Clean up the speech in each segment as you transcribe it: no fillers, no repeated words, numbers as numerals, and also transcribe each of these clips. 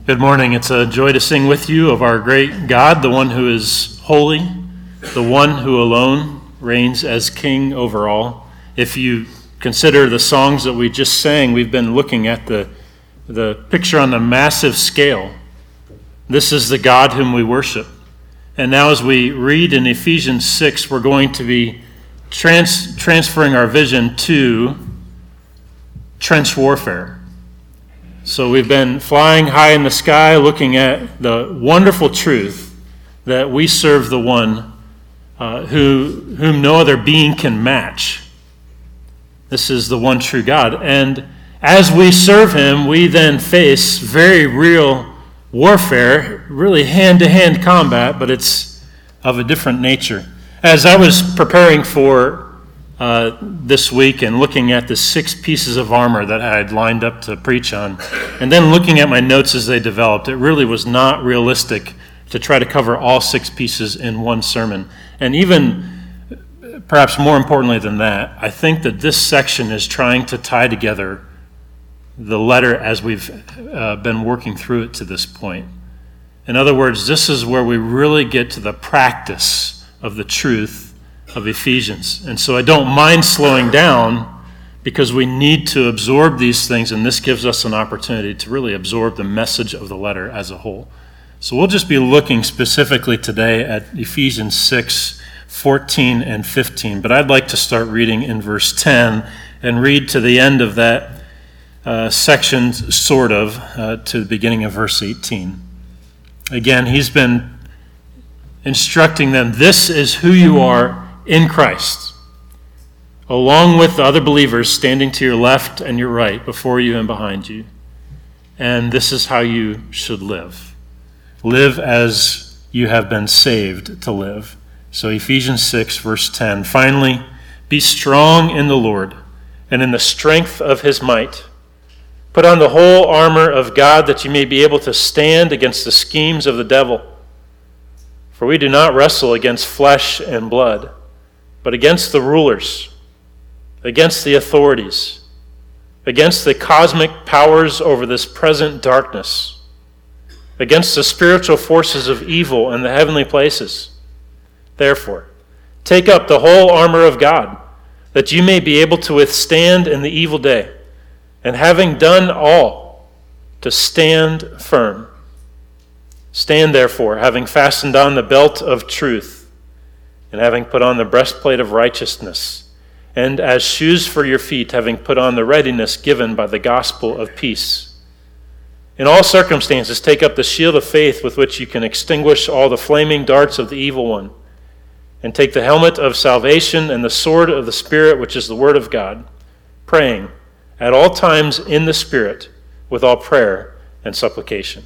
Good morning. It's a joy to sing with you of our great God, the one who is holy, the one who alone reigns as king over all. If you consider the songs that we just sang, we've been looking at the picture on a massive scale. This is the God whom we worship. And now as we read in Ephesians 6, we're going to be transferring our vision to trench warfare. So we've been flying high in the sky, looking at the wonderful truth that we serve the one whom no other being can match. This is the one true God. And as we serve him, we then face very real warfare, really hand-to-hand combat, but it's of a different nature. As I was preparing for this week and looking at the 6 pieces of armor that I had lined up to preach on, and then looking at my notes as they developed, it really was not realistic to try to cover all 6 pieces in one sermon. And even, perhaps more importantly than that, I think that this section is trying to tie together the letter as we've been working through it to this point. In other words, this is where we really get to the practice of the truth of Ephesians. And so I don't mind slowing down because we need to absorb these things, and this gives us an opportunity to really absorb the message of the letter as a whole. So we'll just be looking specifically today at Ephesians 6, 14 and 15, but I'd like to start reading in verse 10 and read to the end of that section, sort of, to the beginning of verse 18. Again, he's been instructing them, this is who you are in Christ, along with the other believers standing to your left and your right, before you and behind you. And this is how you should live. Live as you have been saved to live. So Ephesians 6, verse 10, finally, be strong in the Lord and in the strength of his might. Put on the whole armor of God that you may be able to stand against the schemes of the devil. For we do not wrestle against flesh and blood, but against the rulers, against the authorities, against the cosmic powers over this present darkness, against the spiritual forces of evil in the heavenly places. Therefore, take up the whole armor of God, that you may be able to withstand in the evil day, and having done all, to stand firm. Stand therefore, having fastened on the belt of truth, and having put on the breastplate of righteousness, and as shoes for your feet, having put on the readiness given by the gospel of peace. In all circumstances, take up the shield of faith with which you can extinguish all the flaming darts of the evil one, and take the helmet of salvation and the sword of the Spirit, which is the word of God, praying at all times in the Spirit with all prayer and supplication.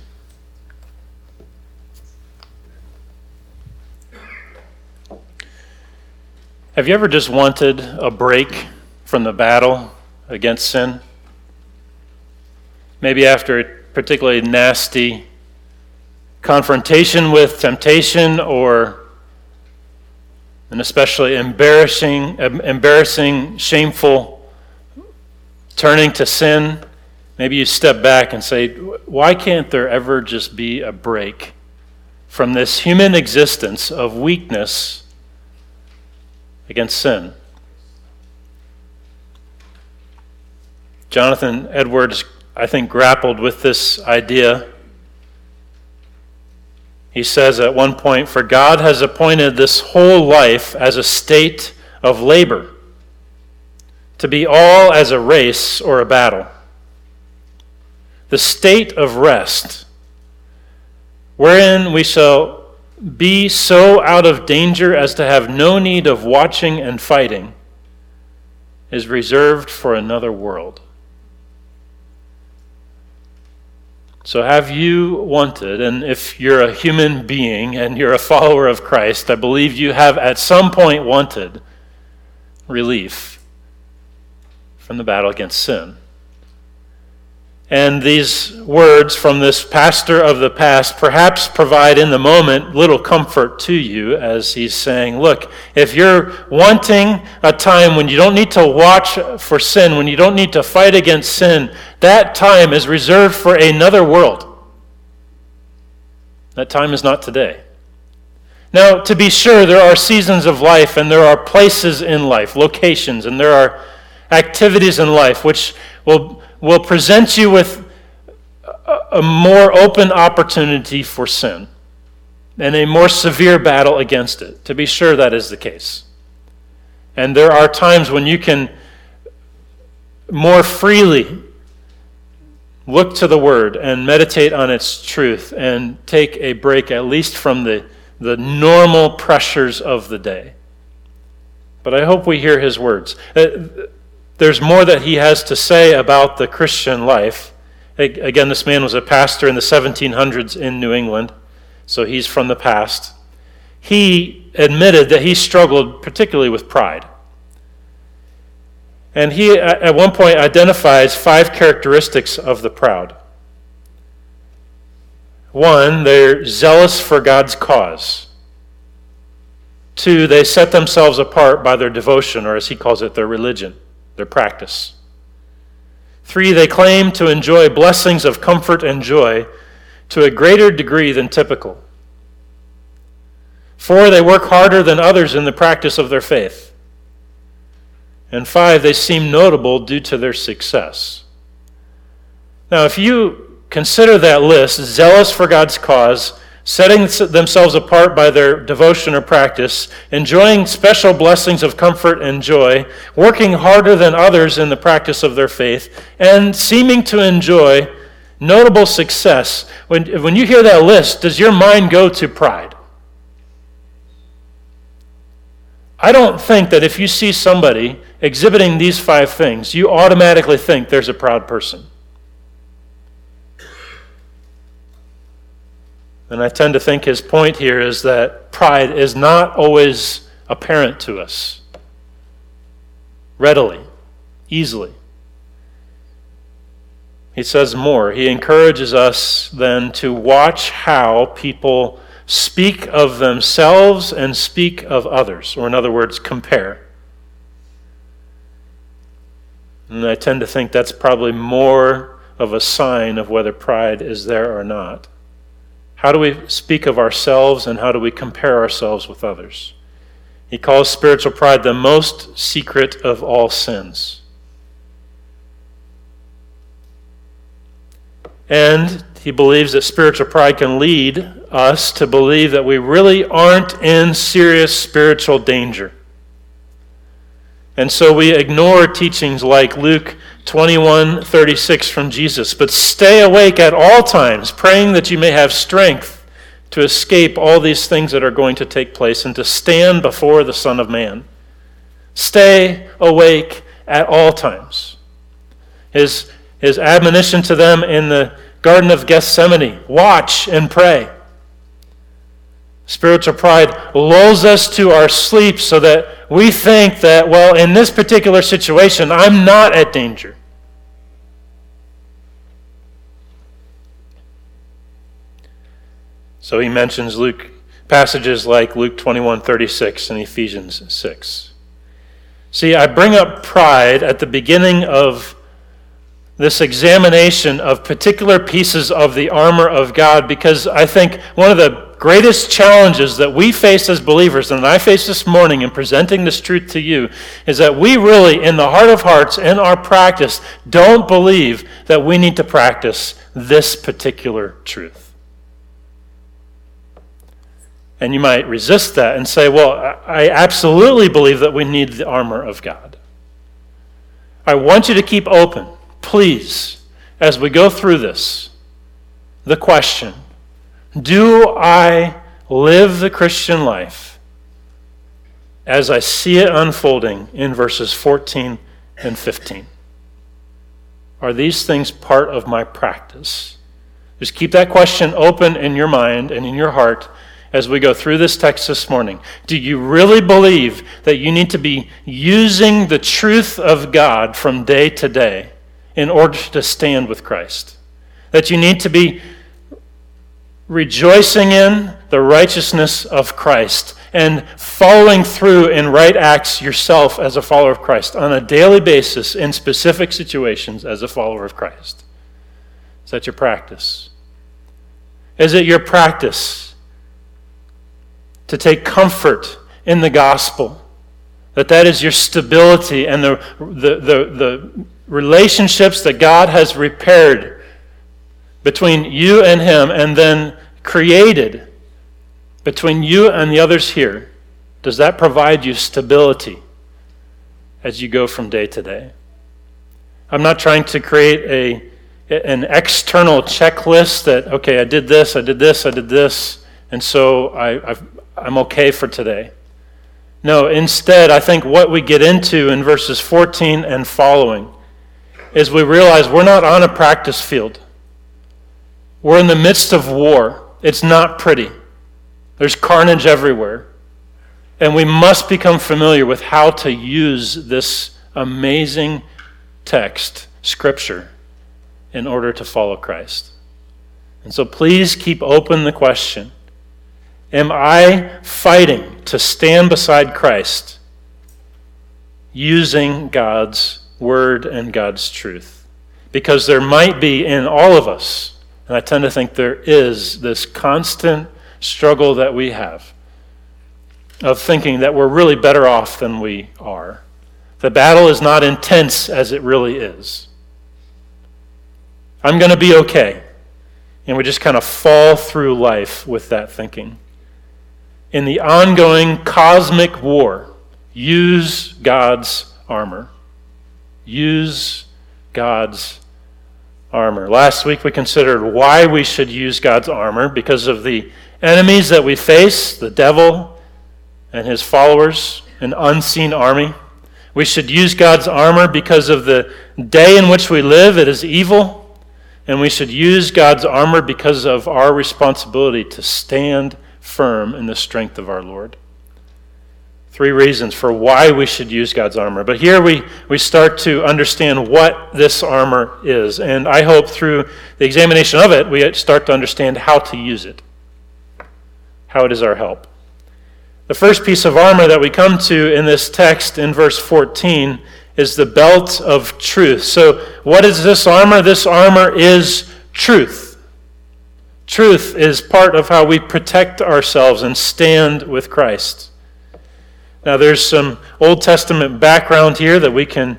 Have you ever just wanted a break from the battle against sin? Maybe after a particularly nasty confrontation with temptation, or an especially embarrassing, shameful turning to sin, maybe you step back and say, why can't there ever just be a break from this human existence of weakness against sin? Jonathan Edwards, I think, grappled with this idea. He says at one point, for God has appointed this whole life as a state of labor, to be all as a race or a battle. The state of rest, wherein we shall be so out of danger as to have no need of watching and fighting, is reserved for another world. So have you wanted, and if you're a human being and you're a follower of Christ, I believe you have at some point wanted relief from the battle against sin. And these words from this pastor of the past perhaps provide in the moment little comfort to you, as he's saying, look, if you're wanting a time when you don't need to watch for sin, when you don't need to fight against sin, that time is reserved for another world. That time is not today. Now, to be sure, there are seasons of life, and there are places in life, locations, and there are activities in life which will present you with a more open opportunity for sin and a more severe battle against it. To be sure, that is the case. And there are times when you can more freely look to the Word and meditate on its truth and take a break, at least from the normal pressures of the day. But I hope we hear his words. There's more that he has to say about the Christian life. Again, this man was a pastor in the 1700s in New England, so he's from the past. He admitted that he struggled particularly with pride. And he, at one point, identifies 5 characteristics of the proud. 1, they're zealous for God's cause. 2, they set themselves apart by their devotion, or as he calls it, their religion, their practice. 3, they claim to enjoy blessings of comfort and joy to a greater degree than typical. 4, they work harder than others in the practice of their faith. And 5, they seem notable due to their success. Now, if you consider that list: zealous for God's cause, setting themselves apart by their devotion or practice, enjoying special blessings of comfort and joy, working harder than others in the practice of their faith, and seeming to enjoy notable success. When you hear that list, does your mind go to pride? I don't think that if you see somebody exhibiting these 5 things, you automatically think there's a proud person. And I tend to think his point here is that pride is not always apparent to us readily, easily. He says more. He encourages us then to watch how people speak of themselves and speak of others, or in other words, compare. And I tend to think that's probably more of a sign of whether pride is there or not. How do we speak of ourselves, and how do we compare ourselves with others? He calls spiritual pride the most secret of all sins. And he believes that spiritual pride can lead us to believe that we really aren't in serious spiritual danger. And so we ignore teachings like Luke 21:36 from Jesus. But stay awake at all times, praying that you may have strength to escape all these things that are going to take place and to stand before the Son of Man. Stay awake at all times. His admonition to them in the Garden of Gethsemane: watch and pray. Spiritual pride lulls us to our sleep so that we think that, well, in this particular situation, I'm not at danger. So he mentions passages like Luke 21:36 and Ephesians 6. See, I bring up pride at the beginning of this examination of particular pieces of the armor of God because I think one of the greatest challenges that we face as believers, and I face this morning in presenting this truth to you, is that we really, in the heart of hearts, in our practice, don't believe that we need to practice this particular truth. And you might resist that and say, well, I absolutely believe that we need the armor of God. I want you to keep open, please, as we go through this, the question: do I live the Christian life as I see it unfolding in verses 14 and 15? Are these things part of my practice? Just keep that question open in your mind and in your heart as we go through this text this morning. Do you really believe that you need to be using the truth of God from day to day in order to stand with Christ? That you need to be rejoicing in the righteousness of Christ and following through in right acts yourself as a follower of Christ on a daily basis in specific situations as a follower of Christ? Is that your practice? Is it your practice to take comfort in the gospel? That is your stability and the relationships that God has repaired between you and him and then created between you and the others here. Does that provide you stability as you go from day to day? I'm not trying to create an external checklist that, okay, I did this, and so I'm okay for today. No, instead, I think what we get into in verses 14 and following is we realize we're not on a practice field. We're in the midst of war. It's not pretty. There's carnage everywhere. And we must become familiar with how to use this amazing text, Scripture, in order to follow Christ. And so please keep open the question, am I fighting to stand beside Christ using God's word and God's truth? Because there might be in all of us, and I tend to think there is, this constant struggle that we have of thinking that we're really better off than we are. The battle is not intense as it really is. I'm going to be okay. And we just kind of fall through life with that thinking. In the ongoing cosmic war, use God's armor. Use God's armor. Last week we considered why we should use God's armor because of the enemies that we face, the devil and his followers, an unseen army. We should use God's armor because of the day in which we live. It is evil. And we should use God's armor because of our responsibility to stand firm in the strength of our Lord. 3 reasons for why we should use God's armor. But here we start to understand what this armor is. And I hope through the examination of it, we start to understand how to use it, how it is our help. The first piece of armor that we come to in this text in verse 14 is the belt of truth. So what is this armor? This armor is truth. Truth is part of how we protect ourselves and stand with Christ. Now there's some Old Testament background here that we can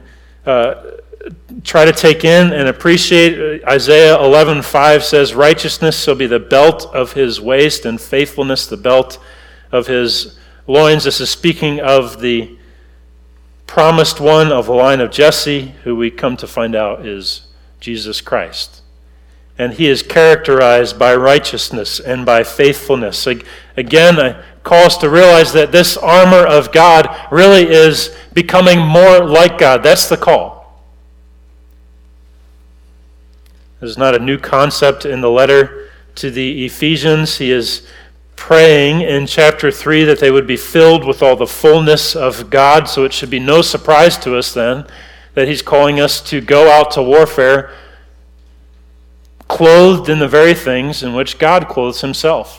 try to take in and appreciate. Isaiah 11:5 says, righteousness shall be the belt of his waist and faithfulness the belt of his loins. This is speaking of the promised one of the line of Jesse, who we come to find out is Jesus Christ. And he is characterized by righteousness and by faithfulness. Again, I call us to realize that this armor of God really is becoming more like God. That's the call. This is not a new concept in the letter to the Ephesians. He is praying in chapter 3 that they would be filled with all the fullness of God. So it should be no surprise to us then that he's calling us to go out to warfare clothed in the very things in which God clothes himself.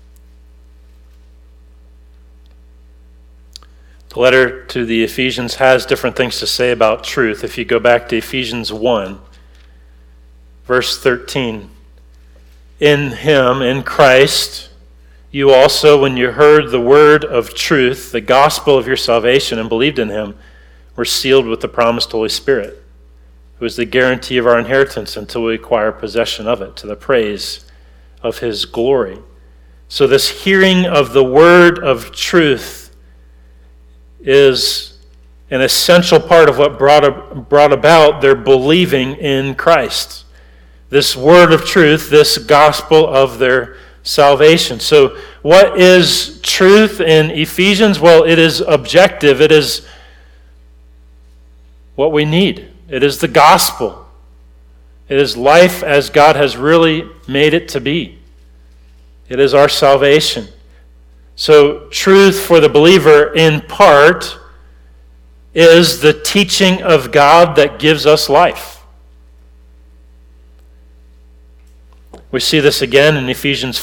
The letter to the Ephesians has different things to say about truth. If you go back to Ephesians 1, verse 13, in him, in Christ, you also, when you heard the word of truth, the gospel of your salvation, and believed in him, were sealed with the promised Holy Spirit, who is the guarantee of our inheritance until we acquire possession of it, to the praise of his glory. So this hearing of the word of truth is an essential part of what brought about their believing in Christ. This word of truth, this gospel of their salvation. So what is truth in Ephesians? Well, it is objective. It is what we need. It is the gospel. It is life as God has really made it to be. It is our salvation. So truth for the believer in part is the teaching of God that gives us life. We see this again in Ephesians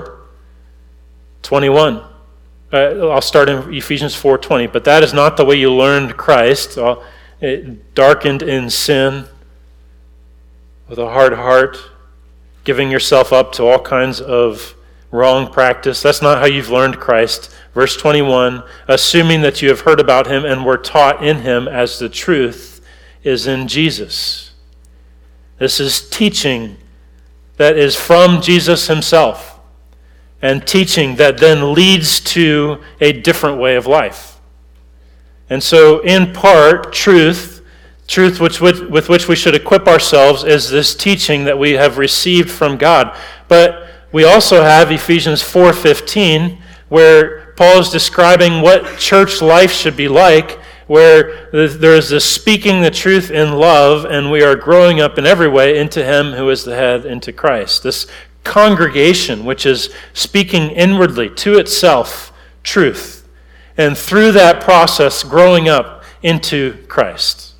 4:21. I'll start in Ephesians 4:20. But that is not the way you learned Christ, darkened in sin, with a hard heart, giving yourself up to all kinds of wrong practice. That's not how you've learned Christ. Verse 21, assuming that you have heard about him and were taught in him as the truth is in Jesus. This is teaching that is from Jesus himself, and teaching that then leads to a different way of life. And so, in part, truth with which we should equip ourselves is this teaching that we have received from God. But we also have Ephesians 4:15, where Paul is describing what church life should be like, where there is this speaking the truth in love, and we are growing up in every way into him who is the head, into Christ. This congregation, which is speaking inwardly to itself truth, and through that process growing up into Christ.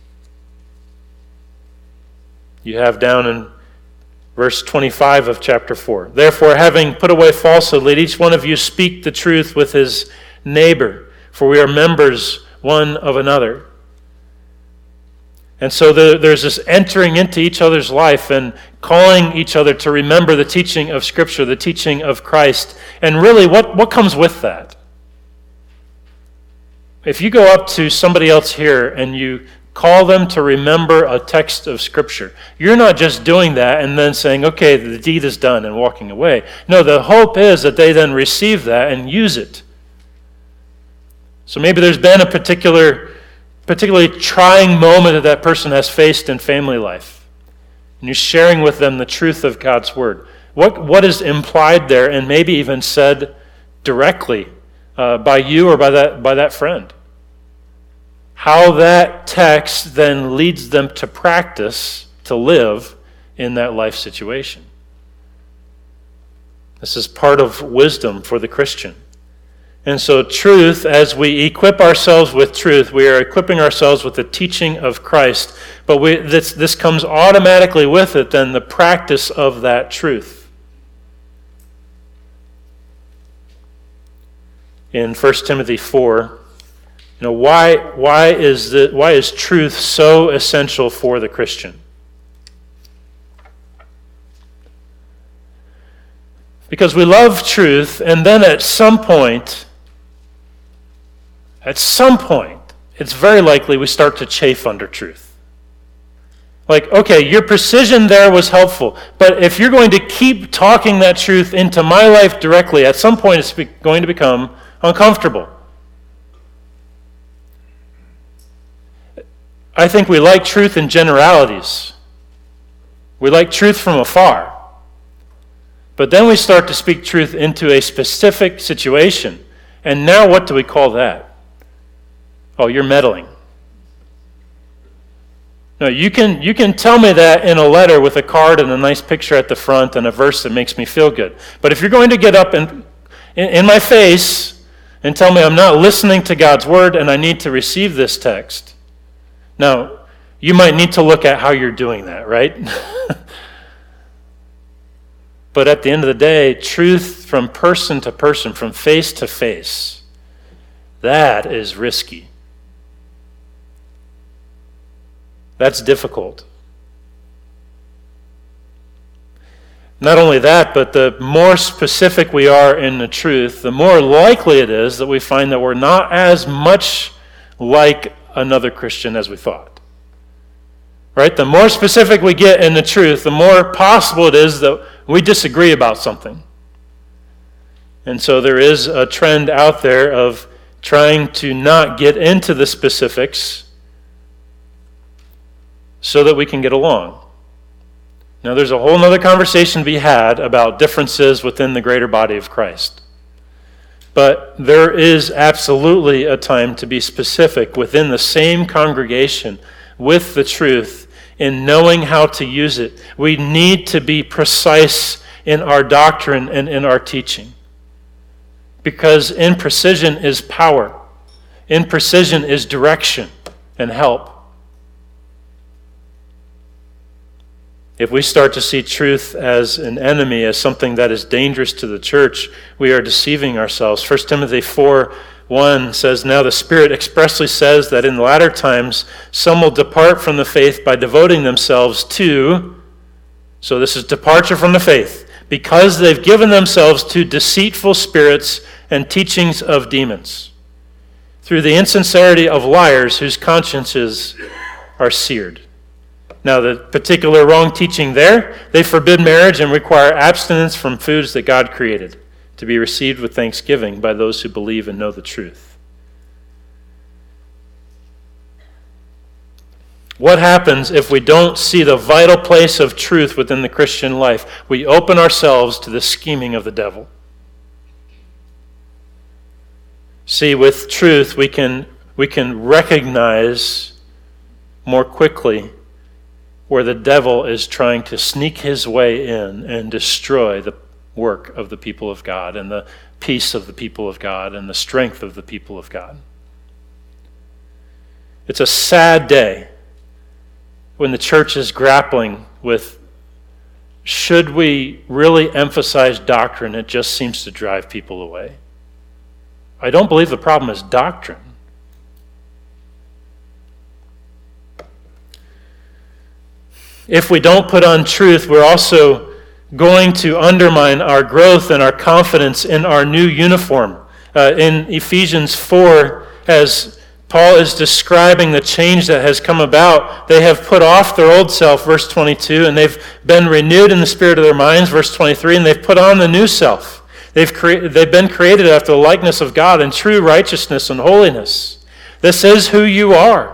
You have down in verse 25 of chapter 4. Therefore, having put away falsehood, let each one of you speak the truth with his neighbor, for we are members one of another. And so there's this entering into each other's life and calling each other to remember the teaching of Scripture, the teaching of Christ. And really, what comes with that? If you go up to somebody else here and you call them to remember a text of Scripture, you're not just doing that and then saying, okay, the deed is done, and walking away. No, the hope is that they then receive that and use it. So maybe there's been a particularly trying moment that person has faced in family life, and you're sharing with them the truth of God's Word. What is implied there, and maybe even said directly by you or by that friend? How that text then leads them to practice, to live in that life situation. This is part of wisdom for the Christian. And so truth, as we equip ourselves with truth, we are equipping ourselves with the teaching of Christ. But this comes automatically with it, then, the practice of that truth. In 1 Timothy 4, why is truth so essential for the Christian? Because we love truth, and then at some point, it's very likely we start to chafe under truth. Like, okay, your precision there was helpful, but if you're going to keep talking that truth into my life directly, at some point it's going to become uncomfortable. I think we like truth in generalities. We like truth from afar. But then we start to speak truth into a specific situation. And now what do we call that? Oh, you're meddling. No, you can tell me that in a letter with a card and a nice picture at the front and a verse that makes me feel good. But if you're going to get up in my face and tell me I'm not listening to God's Word and I need to receive this text, now, you might need to look at how you're doing that, right? But at the end of the day, truth from person to person, from face to face, that is risky. That's difficult. Not only that, but the more specific we are in the truth, the more likely it is that we find that we're not as much like another Christian as we thought. Right? The more specific we get in the truth, the more possible it is that we disagree about something. And so there is a trend out there of trying to not get into the specifics so that we can get along. Now, there's a whole other conversation to be had about differences within the greater body of Christ. But there is absolutely a time to be specific within the same congregation with the truth in knowing how to use it. We need to be precise in our doctrine and in our teaching. Because imprecision is power. Imprecision is direction and help. If we start to see truth as an enemy, as something that is dangerous to the church, we are deceiving ourselves. 1 Timothy 4:1 says, "Now the Spirit expressly says that in the latter times some will depart from the faith by devoting themselves to So this is departure from the faith, because they've given themselves to deceitful spirits and teachings of demons, through the insincerity of liars whose consciences are seared. Now, the particular wrong teaching there, they forbid marriage and require abstinence from foods that God created to be received with thanksgiving by those who believe and know the truth. What happens if we don't see the vital place of truth within the Christian life? We open ourselves to the scheming of the devil. See, with truth, we can recognize more quickly where the devil is trying to sneak his way in and destroy the work of the people of God and the peace of the people of God and the strength of the people of God. It's a sad day when the church is grappling with, should we really emphasize doctrine? It just seems to drive people away. I don't believe the problem is doctrine. If we don't put on truth, we're also going to undermine our growth and our confidence in our new uniform. In Ephesians 4, as Paul is describing the change that has come about, they have put off their old self, verse 22, and they've been renewed in the spirit of their minds, verse 23, and they've put on the new self. They've been created after the likeness of God in true righteousness and holiness. This is who you are.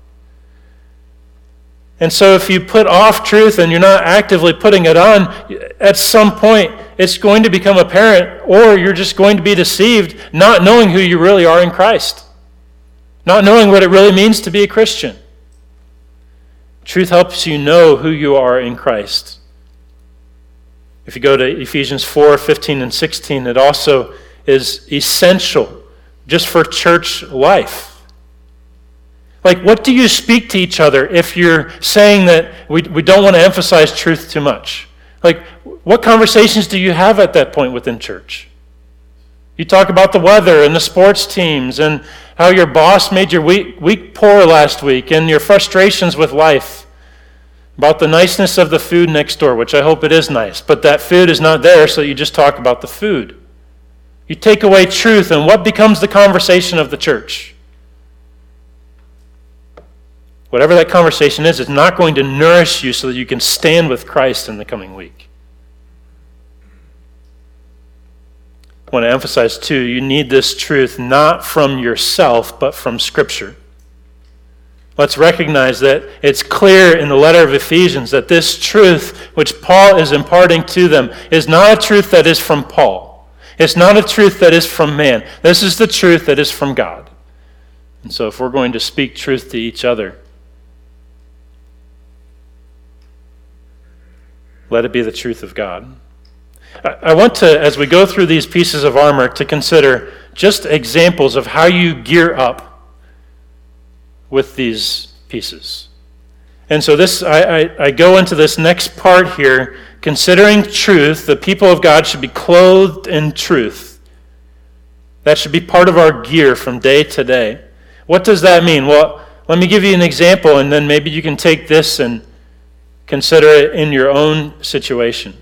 And so if you put off truth and you're not actively putting it on, at some point it's going to become apparent, or you're just going to be deceived, not knowing who you really are in Christ, not knowing what it really means to be a Christian. Truth helps you know who you are in Christ. If you go to Ephesians 4, 15 and 16, it also is essential just for church life. Like, what do you speak to each other if you're saying that we don't want to emphasize truth too much? Like, what conversations do you have at that point within church? You talk about the weather and the sports teams and how your boss made your week poor last week and your frustrations with life. About the niceness of the food next door, which I hope it is nice, but that food is not there, so you just talk about the food. You take away truth, and what becomes the conversation of the church? Whatever that conversation is, it's not going to nourish you so that you can stand with Christ in the coming week. I want to emphasize, too, you need this truth not from yourself, but from Scripture. Let's recognize that it's clear in the letter of Ephesians that this truth which Paul is imparting to them is not a truth that is from Paul. It's not a truth that is from man. This is the truth that is from God. And so if we're going to speak truth to each other, let it be the truth of God. I want to, as we go through these pieces of armor, to consider just examples of how you gear up with these pieces. And so I go into this next part here, considering truth. The people of God should be clothed in truth. That should be part of our gear from day to day. What does that mean? Well, let me give you an example, and then maybe you can take this and consider it in your own situation.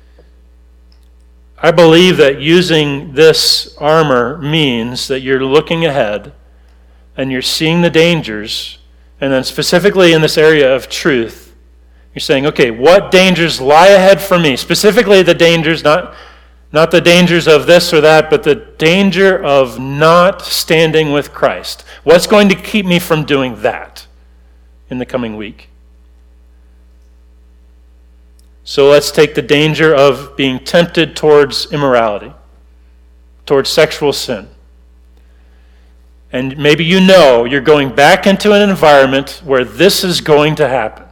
I believe that using this armor means that you're looking ahead and you're seeing the dangers, and then specifically in this area of truth, you're saying, okay, what dangers lie ahead for me? Specifically the dangers, not the dangers of this or that, but the danger of not standing with Christ. What's going to keep me from doing that in the coming week? So let's take the danger of being tempted towards immorality, towards sexual sin. And maybe you know you're going back into an environment where this is going to happen.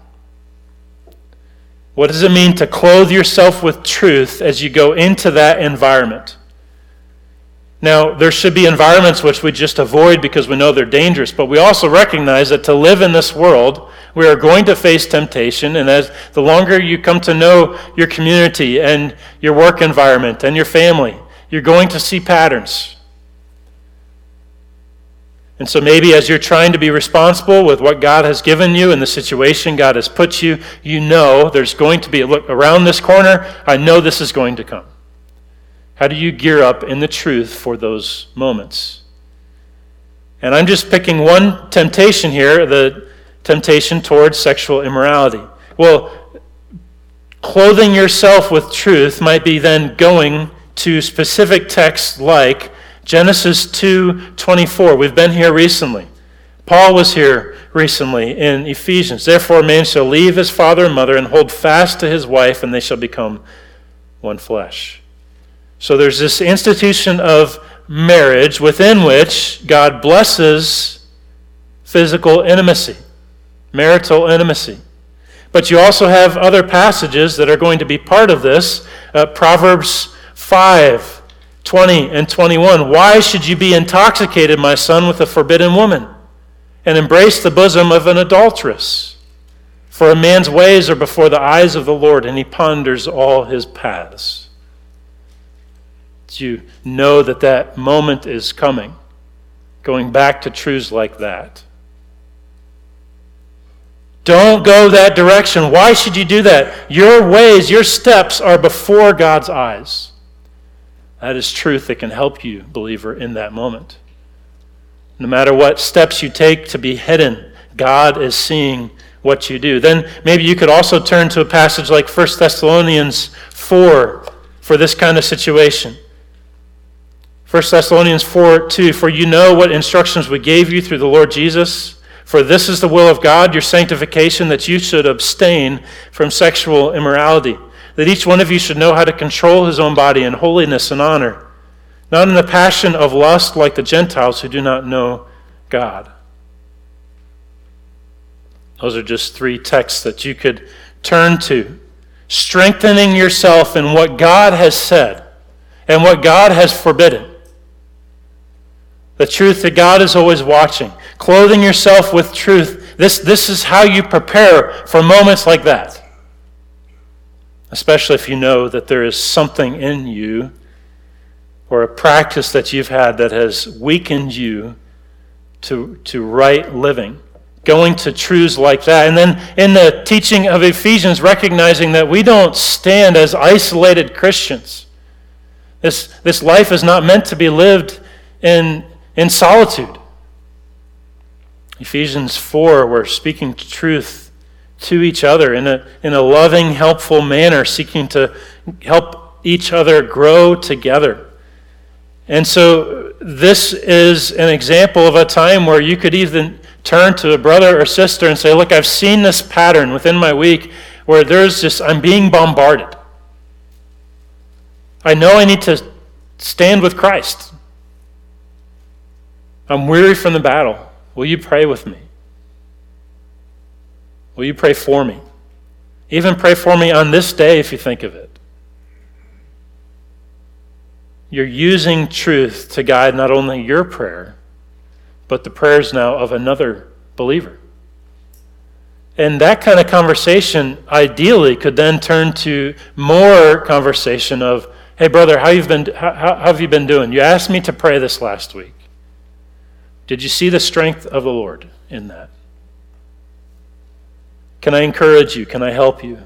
What does it mean to clothe yourself with truth as you go into that environment? Now, there should be environments which we just avoid because we know they're dangerous, but we also recognize that to live in this world, we are going to face temptation, and as the longer you come to know your community and your work environment and your family, you're going to see patterns. And so maybe as you're trying to be responsible with what God has given you and the situation God has put you, you know there's going to be a look around this corner. I know this is going to come. How do you gear up in the truth for those moments? And I'm just picking one temptation here, the temptation towards sexual immorality. Well, clothing yourself with truth might be then going to specific texts like Genesis 2:24. We've been here recently. Paul was here recently in Ephesians. Therefore, a man shall leave his father and mother and hold fast to his wife, and they shall become one flesh. So there's this institution of marriage within which God blesses physical intimacy, marital intimacy. But you also have other passages that are going to be part of this. Proverbs 5:20 and 21. Why should you be intoxicated, my son, with a forbidden woman, and embrace the bosom of an adulteress? For a man's ways are before the eyes of the Lord, and he ponders all his paths. You know that moment is coming, going back to truths like that. Don't go that direction. Why should you do that? Your ways, your steps are before God's eyes. That is truth that can help you, believer, in that moment. No matter what steps you take to be hidden, God is seeing what you do. Then maybe you could also turn to a passage like 1 Thessalonians 4 for this kind of situation. 1 Thessalonians 4:2, for you know what instructions we gave you through the Lord Jesus. For this is the will of God, your sanctification, that you should abstain from sexual immorality, that each one of you should know how to control his own body in holiness and honor, not in the passion of lust like the Gentiles who do not know God. Those are just three texts that you could turn to, strengthening yourself in what God has said and what God has forbidden. The truth that God is always watching. Clothing yourself with truth. This is how you prepare for moments like that. Especially if you know that there is something in you or a practice that you've had that has weakened you to right living. Going to truths like that. And then in the teaching of Ephesians, recognizing that we don't stand as isolated Christians. This life is not meant to be lived in solitude. Ephesians 4, we're speaking truth to each other in a loving, helpful manner, seeking to help each other grow together. And so this is an example of a time where you could even turn to a brother or sister and say, look, I've seen this pattern within my week where I'm being bombarded. I know I need to stand with Christ. I'm weary from the battle. Will you pray with me? Will you pray for me? Even pray for me on this day if you think of it. You're using truth to guide not only your prayer, but the prayers now of another believer. And that kind of conversation ideally could then turn to more conversation of, hey brother, how have you been doing? You asked me to pray this last week. Did you see the strength of the Lord in that? Can I encourage you? Can I help you?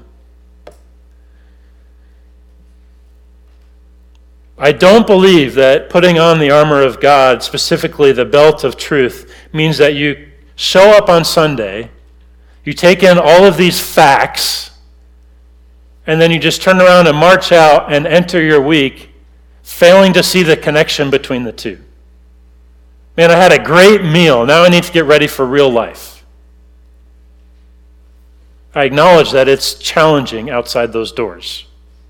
I don't believe that putting on the armor of God, specifically the belt of truth, means that you show up on Sunday, you take in all of these facts, and then you just turn around and march out and enter your week, failing to see the connection between the two. Man, I had a great meal. Now I need to get ready for real life. I acknowledge that it's challenging outside those doors.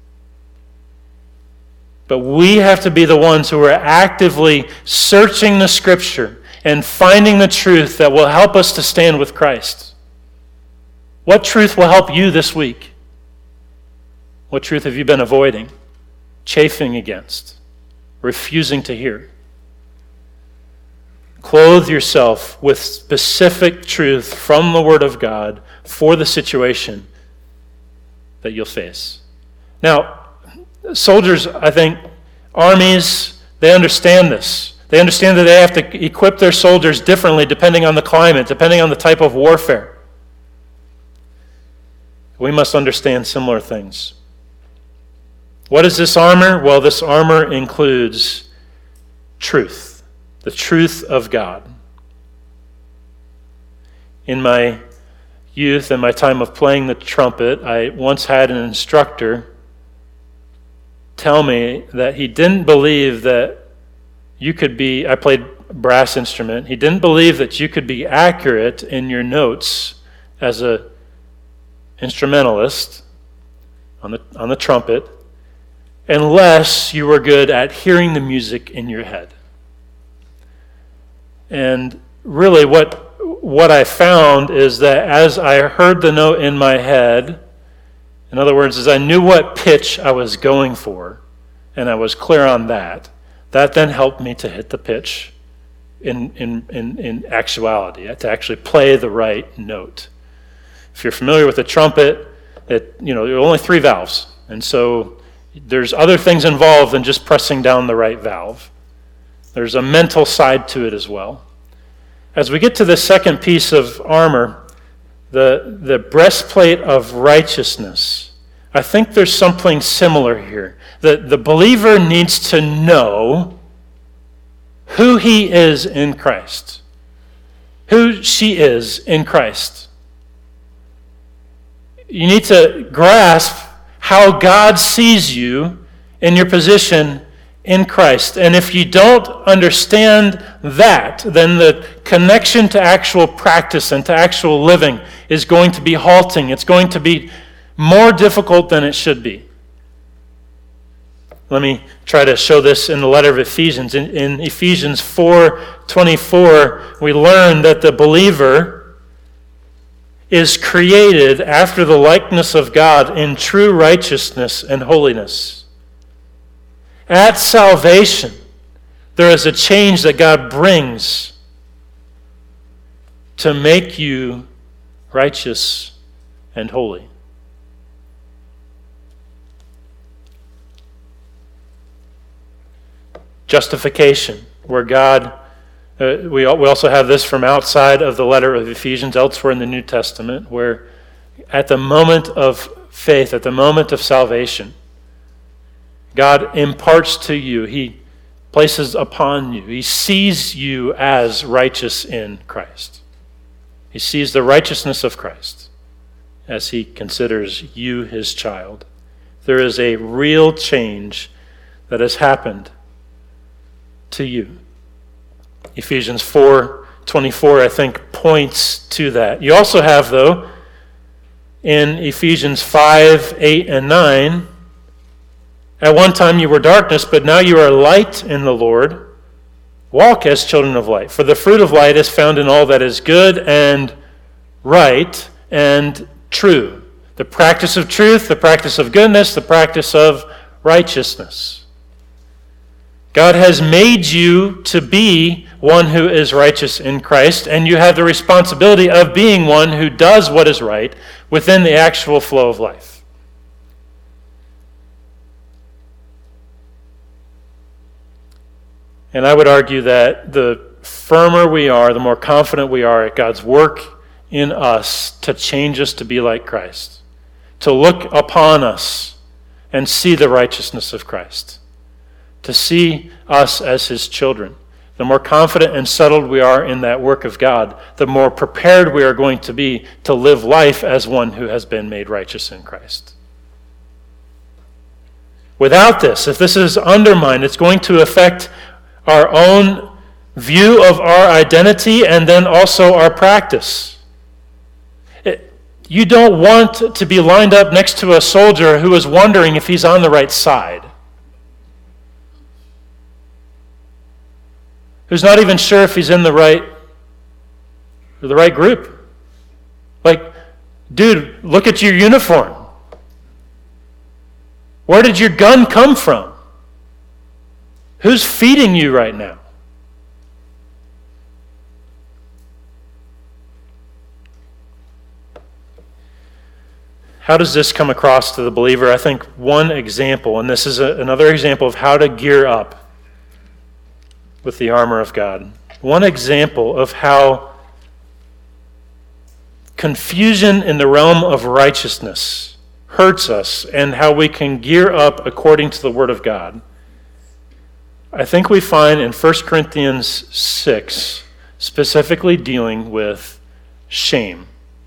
But we have to be the ones who are actively searching the Scripture and finding the truth that will help us to stand with Christ. What truth will help you this week? What truth have you been avoiding, chafing against, refusing to hear? Clothe yourself with specific truth from the Word of God for the situation that you'll face. Now, soldiers, I think, armies, they understand this. They understand that they have to equip their soldiers differently depending on the climate, depending on the type of warfare. We must understand similar things. What is this armor? Well, this armor includes truth, the truth of God. In my youth and my time of playing the trumpet, I once had an instructor tell me that he didn't believe that you could be, I played brass instrument, he didn't believe that you could be accurate in your notes as a instrumentalist on the trumpet unless you were good at hearing the music in your head. And really what I found is that as I heard the note in my head, in other words, as I knew what pitch I was going for, and I was clear on that then helped me to hit the pitch in actuality, to actually play the right note. If you're familiar with the trumpet, there are only 3 valves, and so there's other things involved than just pressing down the right valve. There's a mental side to it as well. As we get to the second piece of armor, the breastplate of righteousness, I think there's something similar here. The believer needs to know who he is in Christ, who she is in Christ. You need to grasp how God sees you in your position in Christ. And if you don't understand that, then the connection to actual practice and to actual living is going to be halting. It's going to be more difficult than it should be. Let me try to show this in the letter of Ephesians. In Ephesians 4:24, we learn that the believer is created after the likeness of God in true righteousness and holiness. At salvation, there is a change that God brings to make you righteous and holy. Justification, where God, we also have this from outside of the letter of Ephesians, elsewhere in the New Testament, where at the moment of faith, at the moment of salvation, God imparts to you, He places upon you, He sees you as righteous in Christ. He sees the righteousness of Christ as He considers you His child. There is a real change that has happened to you. Ephesians 4:24, I think, points to that. You also have, though, in Ephesians 5:8 and 9, at one time you were darkness, but now you are light in the Lord. Walk as children of light, for the fruit of light is found in all that is good and right and true. The practice of truth, the practice of goodness, the practice of righteousness. God has made you to be one who is righteous in Christ, and you have the responsibility of being one who does what is right within the actual flow of life. And I would argue that the firmer we are, the more confident we are at God's work in us to change us to be like Christ, to look upon us and see the righteousness of Christ, to see us as His children. The more confident and settled we are in that work of God, the more prepared we are going to be to live life as one who has been made righteous in Christ. Without this, if this is undermined, it's going to affect our own view of our identity and then also our practice. You don't want to be lined up next to a soldier who is wondering if he's on the right side, who's not even sure if he's in the right group. Like, dude, look at your uniform. Where did your gun come from? Who's feeding you right now? How does this come across to the believer? I think one example, and this is another example of how to gear up, with the armor of God. One example of how confusion in the realm of righteousness hurts us and how we can gear up according to the Word of God, I think we find in 1 Corinthians 6, specifically dealing with shame.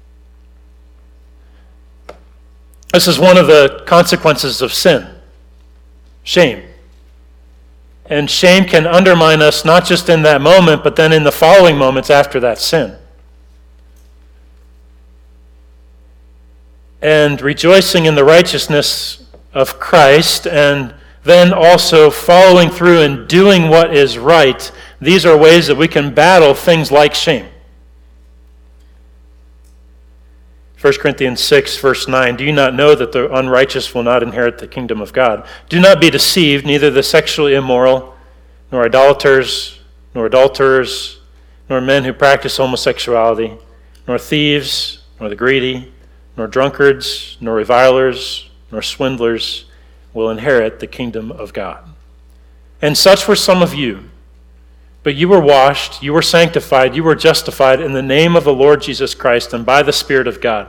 This is one of the consequences of sin. Shame. And shame can undermine us not just in that moment, but then in the following moments after that sin. And rejoicing in the righteousness of Christ, and then also following through and doing what is right, these are ways that we can battle things like shame. 1 Corinthians 6, verse 9, do you not know that the unrighteous will not inherit the kingdom of God? Do not be deceived, neither the sexually immoral, nor idolaters, nor adulterers, nor men who practice homosexuality, nor thieves, nor the greedy, nor drunkards, nor revilers, nor swindlers will inherit the kingdom of God. And such were some of you. But you were washed, you were sanctified, you were justified in the name of the Lord Jesus Christ and by the Spirit of God.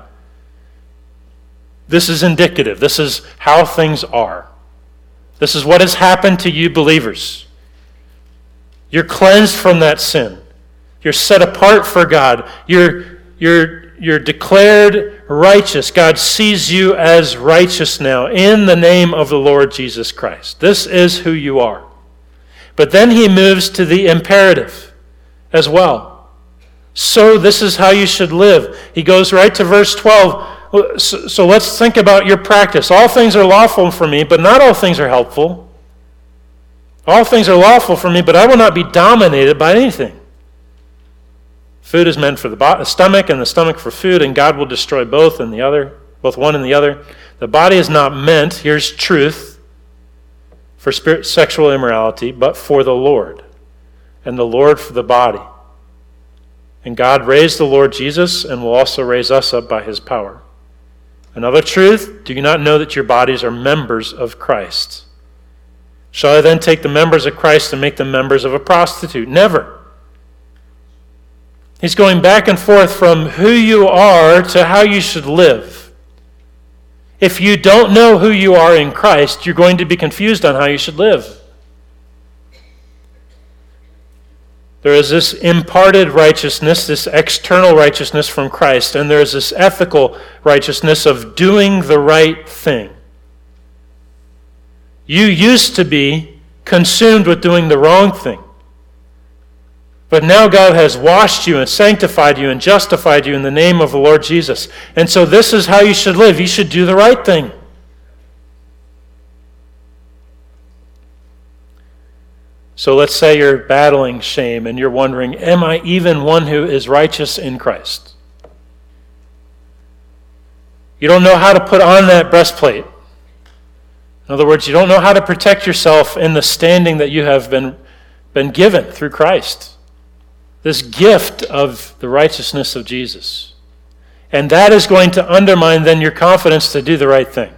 This is indicative. This is how things are. This is what has happened to you believers. You're cleansed from that sin. You're set apart for God. You're declared righteous. God sees you as righteous now in the name of the Lord Jesus Christ. This is who you are. But then he moves to the imperative as well. So this is how you should live. He goes right to verse 12. So let's think about your practice. All things are lawful for me, but not all things are helpful. All things are lawful for me, but I will not be dominated by anything. Food is meant for the stomach, and the stomach for food, and God will destroy both one and the other. The body is not meant, here's truth, for sexual immorality, but for the Lord, and the Lord for the body. And God raised the Lord Jesus and will also raise us up by his power. Another truth, do you not know that your bodies are members of Christ? Shall I then take the members of Christ and make them members of a prostitute? Never. He's going back and forth from who you are to how you should live. If you don't know who you are in Christ, you're going to be confused on how you should live. There is this imparted righteousness, this external righteousness from Christ, and there is this ethical righteousness of doing the right thing. You used to be consumed with doing the wrong thing. But now God has washed you and sanctified you and justified you in the name of the Lord Jesus. And so this is how you should live. You should do the right thing. So let's say you're battling shame and you're wondering, am I even one who is righteous in Christ? You don't know how to put on that breastplate. In other words, you don't know how to protect yourself in the standing that you have been given through Christ. This gift of the righteousness of Jesus. And that is going to undermine then your confidence to do the right thing.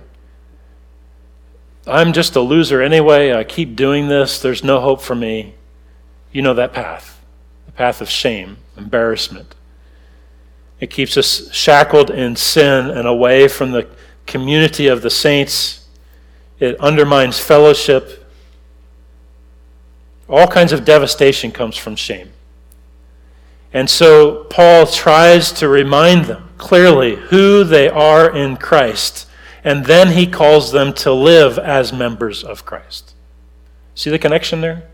I'm just a loser anyway. I keep doing this. There's no hope for me. You know that path. The path of shame, embarrassment. It keeps us shackled in sin and away from the community of the saints. It undermines fellowship. All kinds of devastation comes from shame. And so Paul tries to remind them clearly who they are in Christ. And then he calls them to live as members of Christ. See the connection there?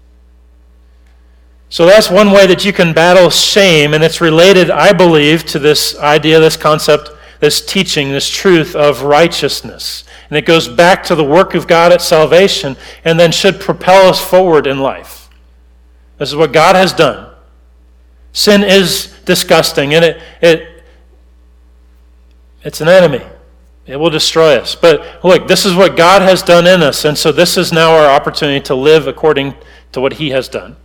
So that's one way that you can battle shame, and it's related, I believe, to this idea, this concept, this teaching, this truth of righteousness. And it goes back to the work of God at salvation and then should propel us forward in life. This is what God has done. Sin is disgusting, and it's an enemy. It will destroy us. But look, this is what God has done in us, and so this is now our opportunity to live according to what he has done.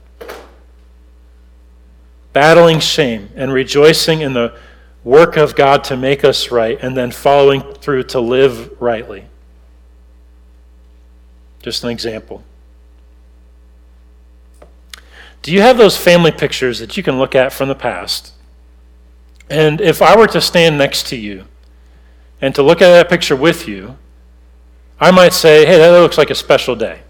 Battling shame and rejoicing in the work of God to make us right, and then following through to live rightly. Just an example. Do you have those family pictures that you can look at from the past? And if I were to stand next to you and to look at that picture with you, I might say, hey, that looks like a special day.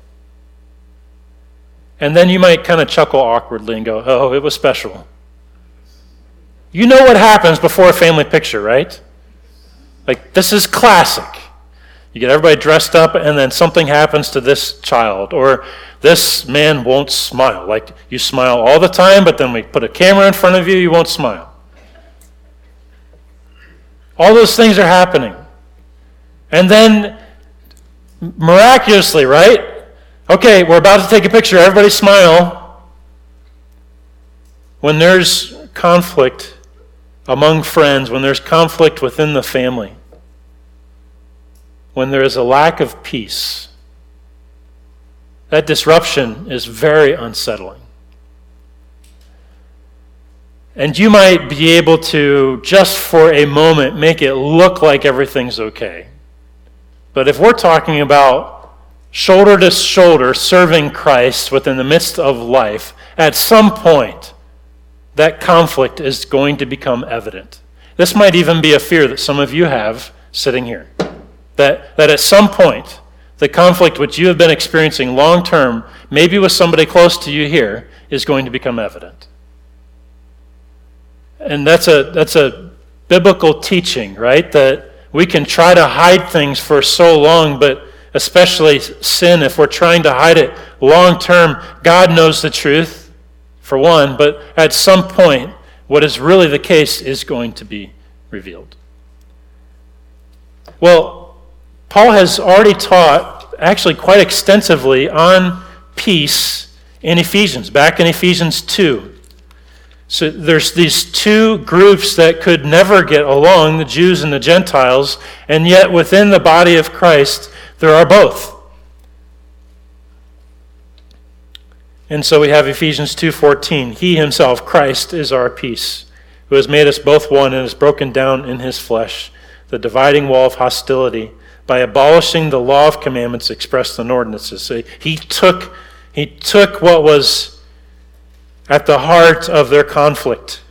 And then you might kind of chuckle awkwardly and go, oh, it was special. You know what happens before a family picture, right? Like, this is classic. You get everybody dressed up, and then something happens to this child, or this man won't smile. Like, you smile all the time, but then we put a camera in front of you, you won't smile. All those things are happening. And then, miraculously, right? Okay, we're about to take a picture. Everybody smile. When there's conflict among friends, when there's conflict within the family, when there is a lack of peace, that disruption is very unsettling. And you might be able to, just for a moment, make it look like everything's okay. But if we're talking about shoulder to shoulder serving Christ within the midst of life, at some point, that conflict is going to become evident. This might even be a fear that some of you have sitting here. That at some point, the conflict which you have been experiencing long term, maybe with somebody close to you here, is going to become evident. And that's a biblical teaching, right? That we can try to hide things for so long, but especially sin, if we're trying to hide it long term, God knows the truth, for one, but at some point, what is really the case is going to be revealed. Well, Paul has already taught, actually quite extensively, on peace in Ephesians, back in Ephesians 2. So there's these two groups that could never get along, the Jews and the Gentiles, and yet within the body of Christ, there are both. And so we have Ephesians 2:14. He himself, Christ, is our peace, who has made us both one and has broken down in his flesh the dividing wall of hostility by abolishing the law of commandments expressed in ordinances. So he took what was at the heart of their conflict,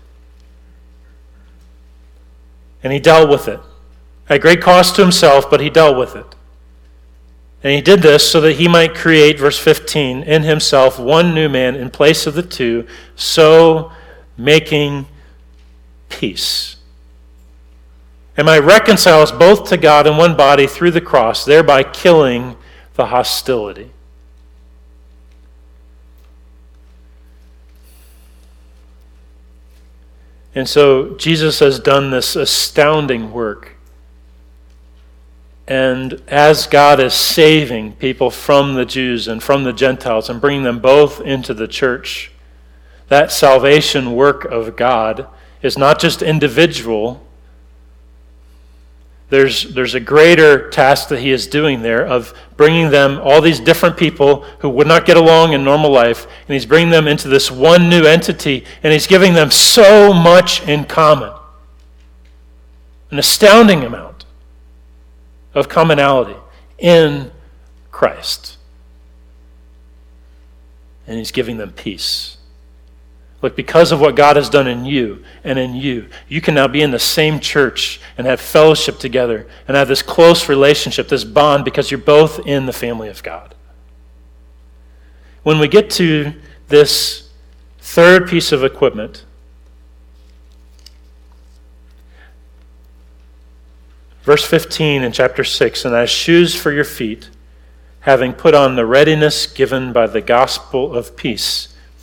and he dealt with it at great cost to himself, but he dealt with it. And he did this so that he might create, verse 15, in himself one new man in place of the two, so making peace. And might reconcile us both to God in one body through the cross, thereby killing the hostility. And so Jesus has done this astounding work. And as God is saving people from the Jews and from the Gentiles and bringing them both into the church, that salvation work of God is not just individual. There's a greater task that he is doing there of bringing them, all these different people who would not get along in normal life, and he's bringing them into this one new entity, and he's giving them so much in common. An astounding amount of commonality in Christ. And he's giving them peace. Look, because of what God has done in you and in you, you can now be in the same church and have fellowship together and have this close relationship, this bond, because you're both in the family of God. When we get to this third piece of equipment, verse 15 in chapter 6, and as shoes for your feet, having put on the readiness given by the gospel of peace.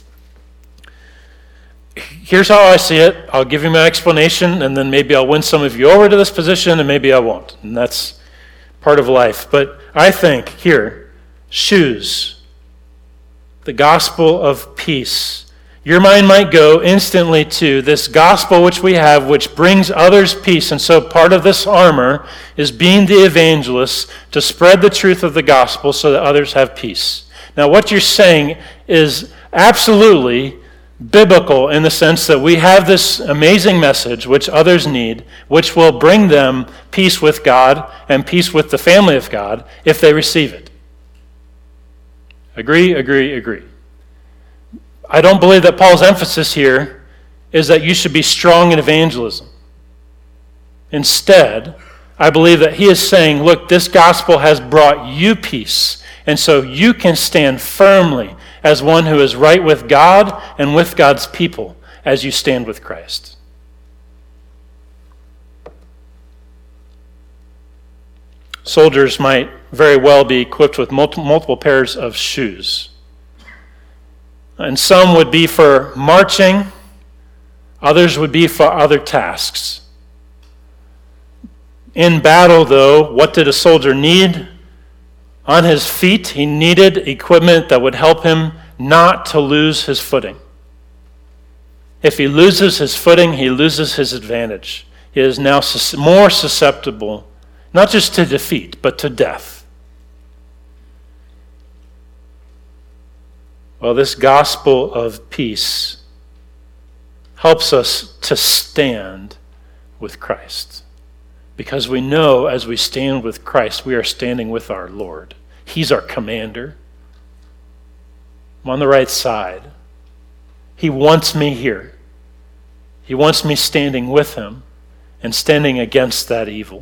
Here's how I see it. I'll give you my explanation, and then maybe I'll win some of you over to this position, and maybe I won't. And that's part of life. But I think here, shoes, the gospel of peace. Your mind might go instantly to this gospel which we have, which brings others peace. And so part of this armor is being the evangelist to spread the truth of the gospel so that others have peace. Now, what you're saying is absolutely biblical in the sense that we have this amazing message which others need, which will bring them peace with God and peace with the family of God if they receive it. Agree, agree, agree. I don't believe that Paul's emphasis here is that you should be strong in evangelism. Instead, I believe that he is saying, look, this gospel has brought you peace, and so you can stand firmly as one who is right with God and with God's people as you stand with Christ. Soldiers might very well be equipped with multiple pairs of shoes. And some would be for marching, others would be for other tasks. In battle, though, what did a soldier need? On his feet, he needed equipment that would help him not to lose his footing. If he loses his footing, he loses his advantage. He is now more susceptible, not just to defeat, but to death. Well, this gospel of peace helps us to stand with Christ. Because we know as we stand with Christ, we are standing with our Lord. He's our commander. I'm on the right side. He wants me here. He wants me standing with him and standing against that evil.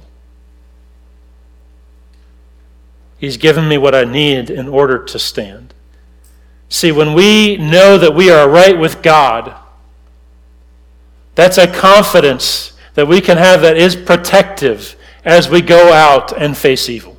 He's given me what I need in order to stand. See, when we know that we are right with God, that's a confidence that we can have that is protective as we go out and face evil.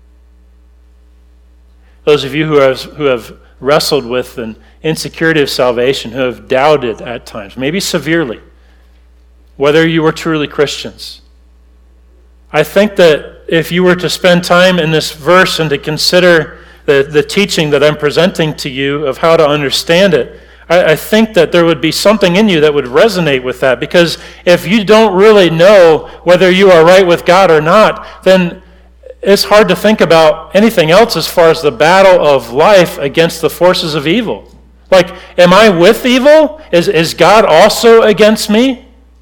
Those of you who have wrestled with an insecurity of salvation, who have doubted at times, maybe severely, whether you were truly Christians, I think that if you were to spend time in this verse and to consider the teaching that I'm presenting to you of how to understand it, I think that there would be something in you that would resonate with that, because if you don't really know whether you are right with God or not, then it's hard to think about anything else as far as the battle of life against the forces of evil. Like, am I with evil? Is God also against me?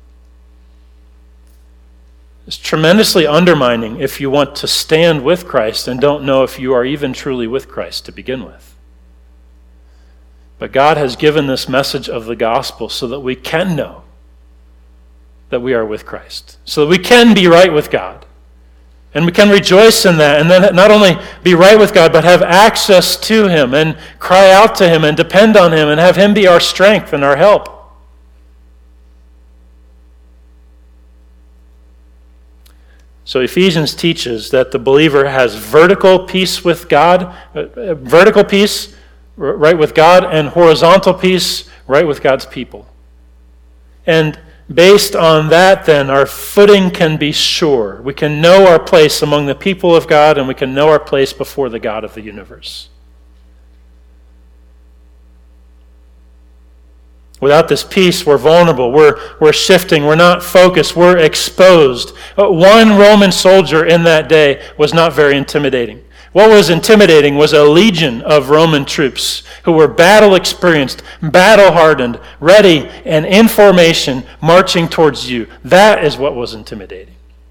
It's tremendously undermining if you want to stand with Christ and don't know if you are even truly with Christ to begin with. But God has given this message of the gospel so that we can know that we are with Christ, so that we can be right with God. And we can rejoice in that, and then not only be right with God, but have access to him and cry out to him and depend on him and have him be our strength and our help. So Ephesians teaches that the believer has vertical peace with God, vertical peace, right with God, and horizontal peace, right with God's people. And based on that, then, our footing can be sure. We can know our place among the people of God, and we can know our place before the God of the universe. Without this peace, we're vulnerable, we're shifting, we're not focused, we're exposed. One Roman soldier in that day was not very intimidating. What was intimidating was a legion of Roman troops who were battle-experienced, battle-hardened, ready, and in formation, marching towards you. That is what was intimidating.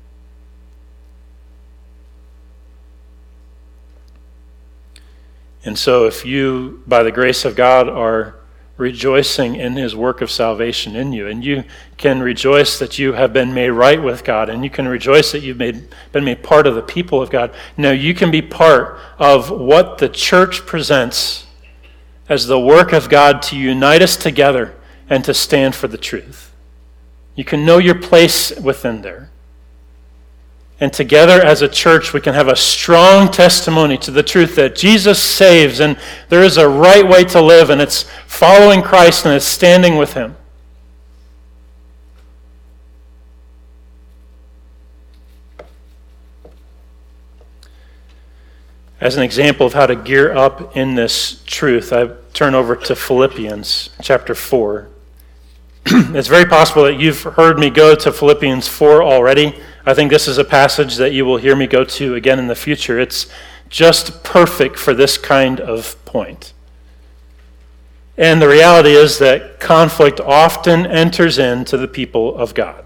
And so if you, by the grace of God, are rejoicing in his work of salvation in you, and you can rejoice that you have been made right with God, and you can rejoice that you've been made part of the people of God. Now you can be part of what the church presents as the work of God to unite us together and to stand for the truth. You can know your place within there. And together as a church, we can have a strong testimony to the truth that Jesus saves, and there is a right way to live, and it's following Christ and it's standing with him. As an example of how to gear up in this truth, I turn over to Philippians chapter 4. It's very possible that you've heard me go to Philippians 4 already. I think this is a passage that you will hear me go to again in the future. It's just perfect for this kind of point. And the reality is that conflict often enters into the people of God.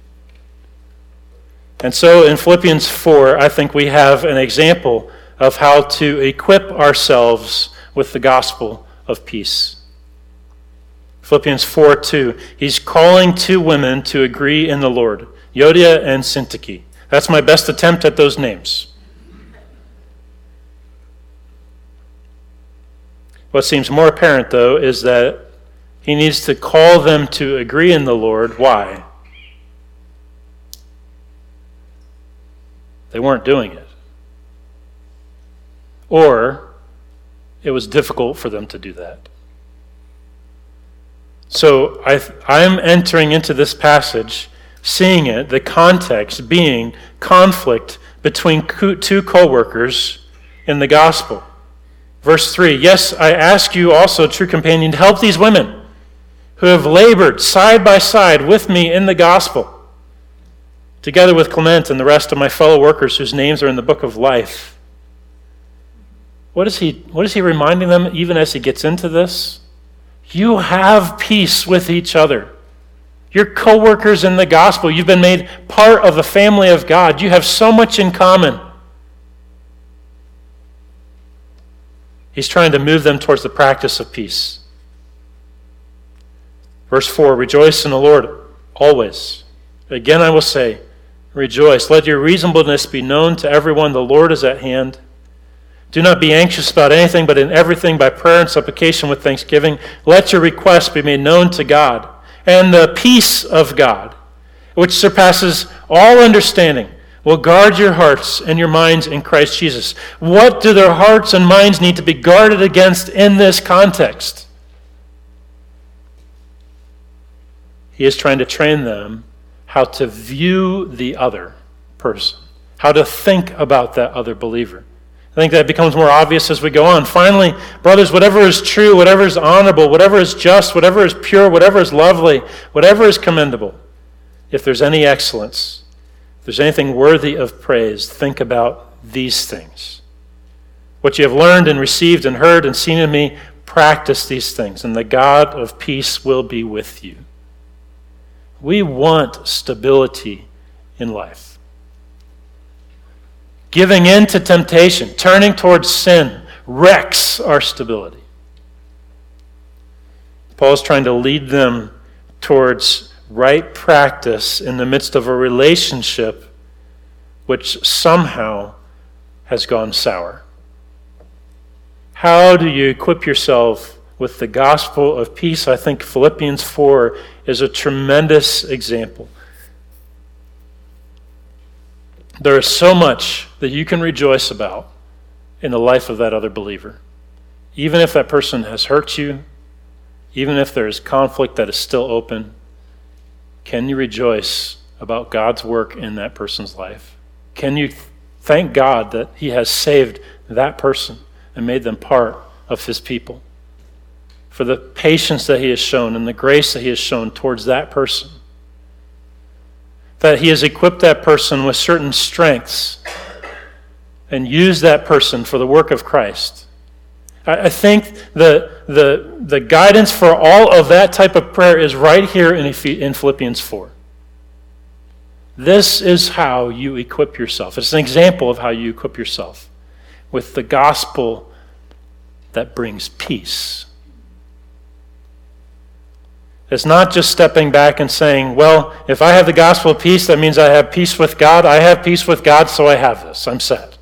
And so in Philippians 4, I think we have an example of how to equip ourselves with the gospel of peace. Philippians 4:2. He's calling two women to agree in the Lord, Euodia and Syntyche. That's my best attempt at those names. What seems more apparent, though, is that he needs to call them to agree in the Lord. Why? They weren't doing it. Or it was difficult for them to do that. So I'm entering into this passage, seeing it, the context being conflict between two co-workers in the gospel. Verse 3, yes, I ask you also, true companion, to help these women who have labored side by side with me in the gospel, together with Clement and the rest of my fellow workers whose names are in the book of life. What is he reminding them even as he gets into this? You have peace with each other. You're co-workers in the gospel. You've been made part of the family of God. You have so much in common. He's trying to move them towards the practice of peace. Verse 4, rejoice in the Lord always. Again I will say, rejoice. Let your reasonableness be known to everyone. The Lord is at hand. Do not be anxious about anything, but in everything by prayer and supplication with thanksgiving, let your requests be made known to God. And the peace of God, which surpasses all understanding, will guard your hearts and your minds in Christ Jesus. What do their hearts and minds need to be guarded against in this context? He is trying to train them how to view the other person, how to think about that other believer. I think that becomes more obvious as we go on. Finally, brothers, whatever is true, whatever is honorable, whatever is just, whatever is pure, whatever is lovely, whatever is commendable, if there's any excellence, if there's anything worthy of praise, think about these things. What you have learned and received and heard and seen in me, practice these things, and the God of peace will be with you. We want stability in life. Giving in to temptation, turning towards sin, wrecks our stability. Paul is trying to lead them towards right practice in the midst of a relationship which somehow has gone sour. How do you equip yourself with the gospel of peace? I think Philippians 4 is a tremendous example. There is so much that you can rejoice about in the life of that other believer. Even if that person has hurt you, even if there is conflict that is still open, can you rejoice about God's work in that person's life? Can you thank God that he has saved that person and made them part of his people? For the patience that he has shown and the grace that he has shown towards that person. That he has equipped that person with certain strengths and used that person for the work of Christ. I think the guidance for all of that type of prayer is right here in Philippians 4. This is how you equip yourself. It's an example of how you equip yourself with the gospel that brings peace. It's not just stepping back and saying, well, if I have the gospel of peace, that means I have peace with God. I have peace with God, so I have this. I'm set.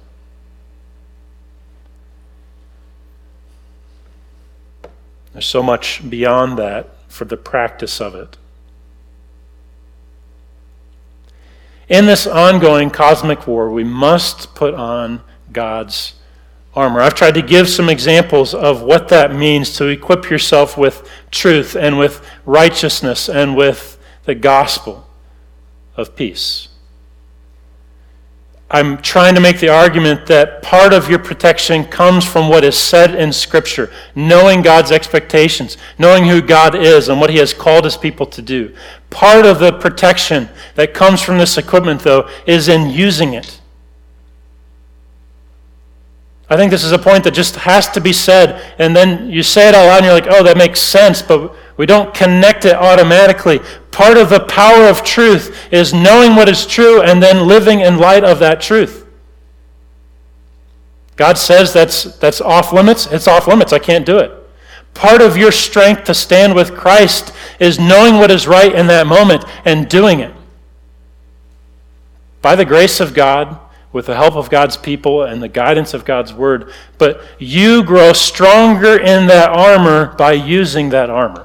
There's so much beyond that for the practice of it. In this ongoing cosmic war, we must put on God's armor. I've tried to give some examples of what that means to equip yourself with truth and with righteousness and with the gospel of peace. I'm trying to make the argument that part of your protection comes from what is said in Scripture, knowing God's expectations, knowing who God is and what he has called his people to do. Part of the protection that comes from this equipment, though, is in using it. I think this is a point that just has to be said, and then you say it out loud and you're like, oh, that makes sense, but we don't connect it automatically. Part of the power of truth is knowing what is true and then living in light of that truth. God says that's off limits. It's off limits. I can't do it. Part of your strength to stand with Christ is knowing what is right in that moment and doing it. By the grace of God, with the help of God's people and the guidance of God's word. But you grow stronger in that armor by using that armor.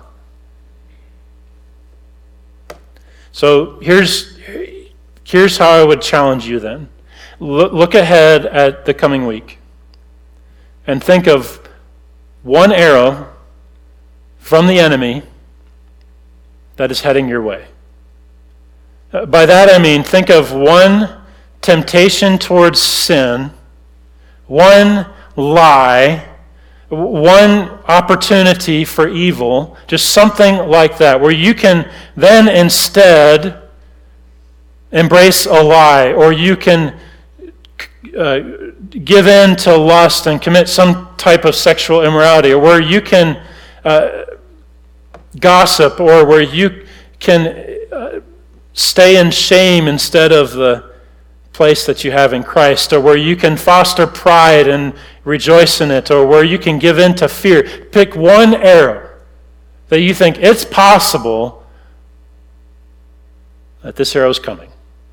So here's how I would challenge you then. Look ahead at the coming week and think of one arrow from the enemy that is heading your way. By that I mean think of one temptation towards sin, one lie, one opportunity for evil, just something like that, where you can then instead embrace a lie, or you can give in to lust and commit some type of sexual immorality, or where you can gossip, or where you can stay in shame instead of the place that you have in Christ, or where you can foster pride and rejoice in it, or where you can give in to fear. Pick one arrow that you think it's possible that this arrow is coming.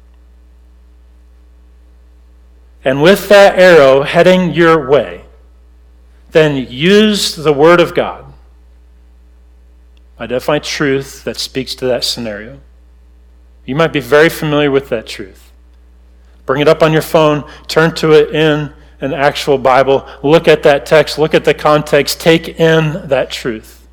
And with that arrow heading your way, then use the Word of God. Identify truth that speaks to that scenario. You might be very familiar with that truth. Bring it up on your phone, turn to it in an actual Bible, look at that text, look at the context, take in that truth.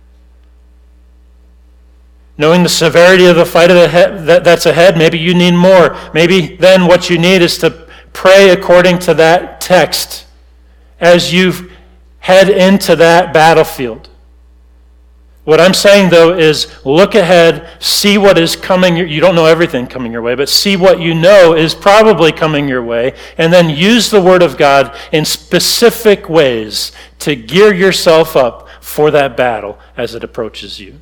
Knowing the severity of the fight that's ahead, maybe you need more. Maybe then what you need is to pray according to that text as you head into that battlefield. What I'm saying, though, is look ahead, see what is coming. You don't know everything coming your way, but see what you know is probably coming your way, and then use the Word of God in specific ways to gear yourself up for that battle as it approaches you.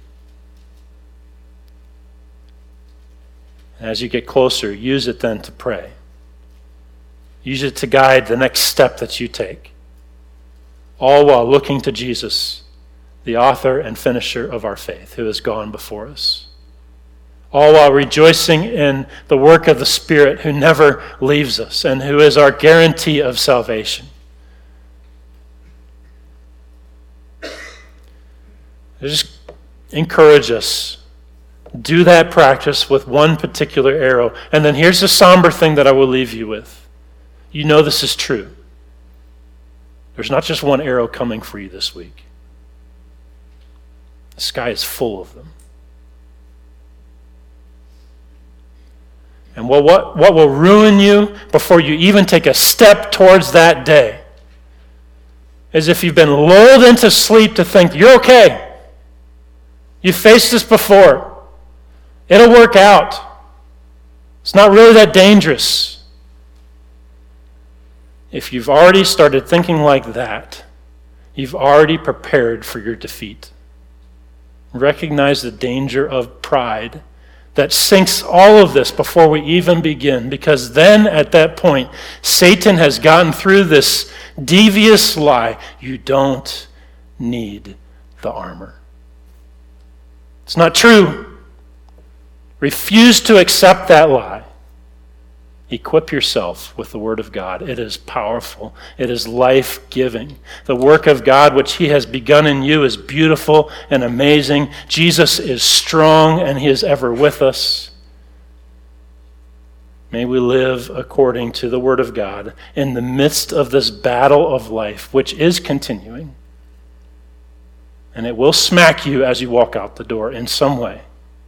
As you get closer, use it then to pray. Use it to guide the next step that you take, all while looking to Jesus, the author and finisher of our faith, who has gone before us. All while rejoicing in the work of the Spirit who never leaves us and who is our guarantee of salvation. I just encourage us, do that practice with one particular arrow. And then here's the somber thing that I will leave you with. You know this is true. There's not just one arrow coming for you this week. The sky is full of them. And what will ruin you before you even take a step towards that day is if you've been lulled into sleep to think you're okay. You've faced this before. It'll work out. It's not really that dangerous. If you've already started thinking like that, you've already prepared for your defeat. Recognize the danger of pride that sinks all of this before we even begin, because then at that point, Satan has gotten through this devious lie. You don't need the armor. It's not true. Refuse to accept that lie. Equip yourself with the Word of God. It is powerful. It is life-giving. The work of God which He has begun in you is beautiful and amazing. Jesus is strong and He is ever with us. May we live according to the Word of God in the midst of this battle of life, which is continuing. And it will smack you as you walk out the door in some way.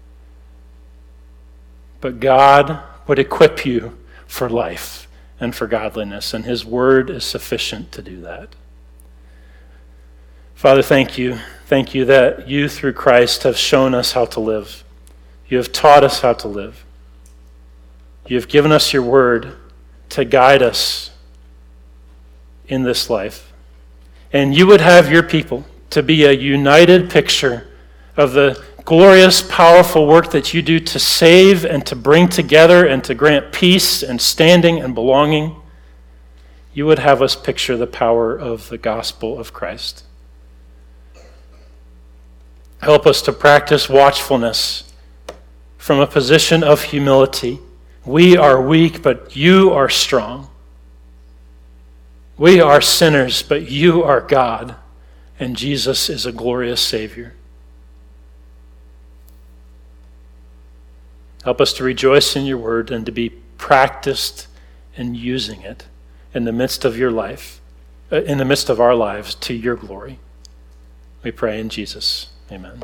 But God would equip you for life and for godliness, and His Word is sufficient to do that. Father, thank you. Thank you that you, through Christ, have shown us how to live. You have taught us how to live. You have given us your Word to guide us in this life. And you would have your people to be a united picture of the glorious, powerful work that you do to save and to bring together and to grant peace and standing and belonging. You would have us picture the power of the gospel of Christ. Help us to practice watchfulness from a position of humility. We are weak, but you are strong. We are sinners, but you are God, and Jesus is a glorious Savior. Help us to rejoice in your word and to be practiced in using it in the midst of your life, in the midst of our lives, to your glory. We pray in Jesus. Amen.